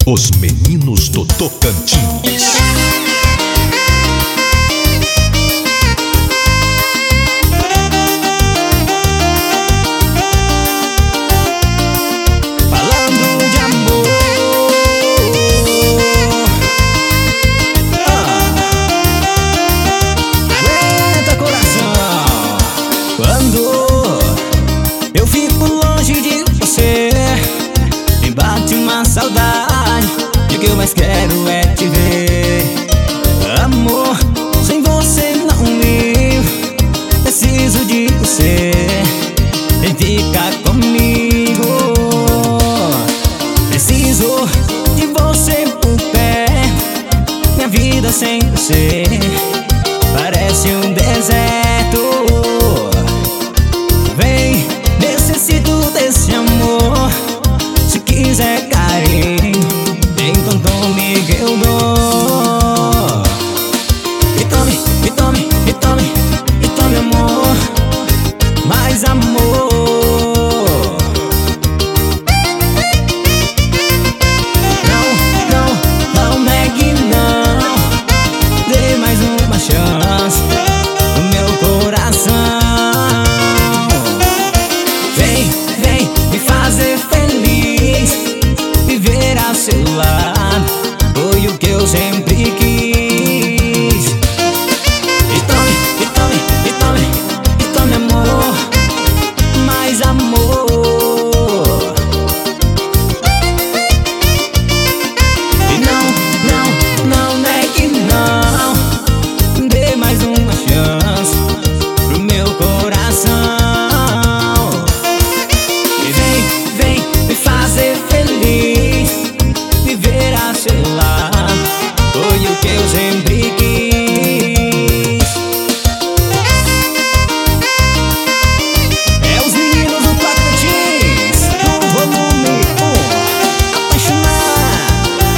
Os meninos do Tocantins. Falando de amor, aguenta coração. Quando eu fico longe de você, me bate uma saudade, e o que eu mais quero é te ver. Amor, sem você não vivo, preciso de você, vem ficar comigo. Preciso de você por perto, minha vida sem você parece um deserto. Vem, necessito desse amor, se quiser carinho, então tome que eu dou. E tome, e tome, e tome, e tome amor, mais amor. Não, não negue não, dê mais uma chance no meu coração. Vem, vem me fazer feliz, viver ao seu lado foi o que eu sempre quis. E tome, e tome, e tome, e tome amor, mais amor. E não negue não, dê mais uma chance pro meu coração. E vem me fazer feliz, viver a seu lado foi o que eu sempre quis. É os meninos do Tocantins, no volume 1, apaixonado.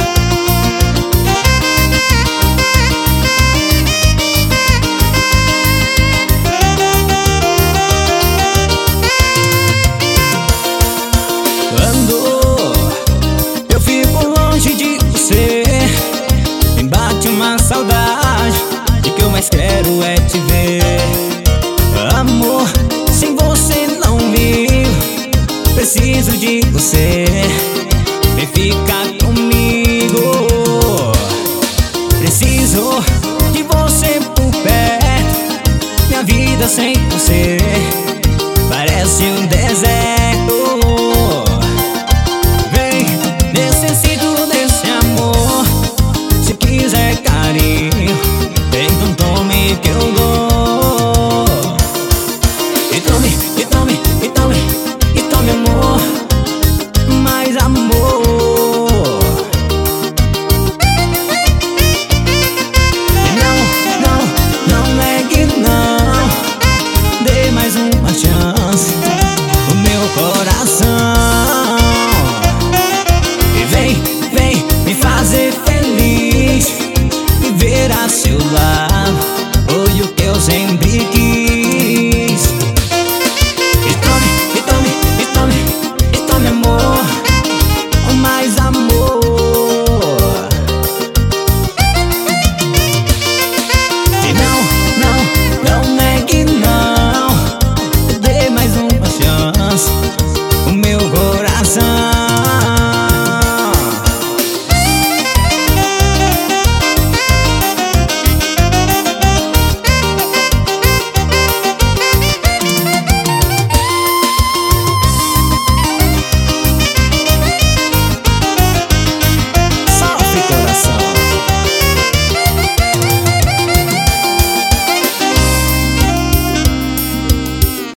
Quando eu fico longe de você, me bate uma saudade, e o que eu mais quero é te ver. Amor, sem você não vivo, preciso de você, vem ficar comigo. Preciso de você por perto, minha vida sem você parece um deserto.